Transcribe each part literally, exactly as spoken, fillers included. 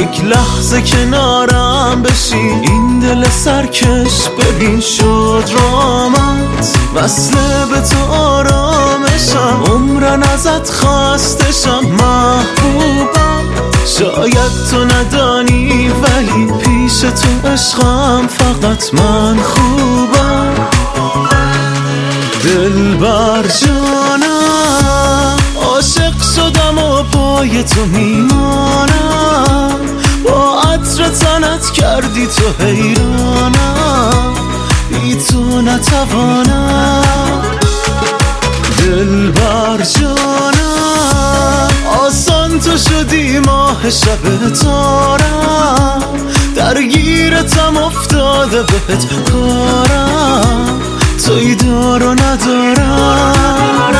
یک لحظه کنارم بشین، این دل سرکش ببین شد رامت، وصله به تو آرامشم، عمرن ازت خواستشم محبوبم. شاید تو ندانی ولی پیش تو عشقم فقط من خوبم. دلبر جانم عاشق شدم و پای تو میمانم، با عطر تنت کردی تو حیرانم، بی تو نتوانم. دلبر جانم آسان تو شدی ماه شب تارم، درگیرتم افتاده بهت کارم، توی دار و ندارم.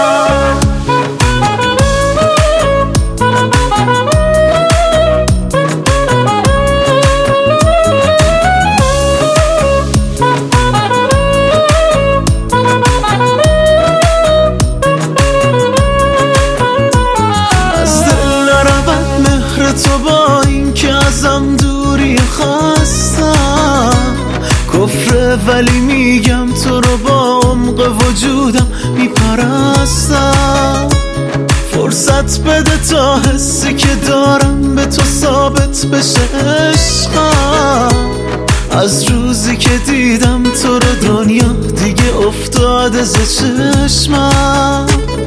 از دل نرود مهر تو با این که ازم دوری خواستم، کفر ولی میگم تو رو با عمق وجودم میپرستم. فرصت بده تا حسی که دارم به تو ثابت بشه عشقم، از روزی که دیدم تو رو دنیا دیگه افتاده ز چشمم.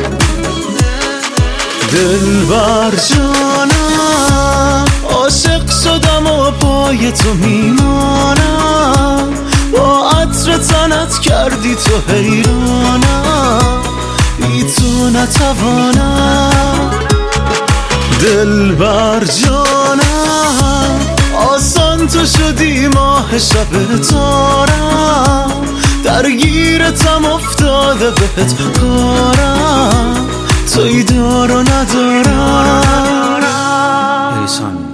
دلبر جانم عاشق شدم و پای تو میمانم، با عطر تنت کردی تو حیرانم، بی تو نتوانم. دلبر جانم آسان تو شدی ماه شب تارم، درگیرتم افتاده بهت کارم، توی دار و ندارم.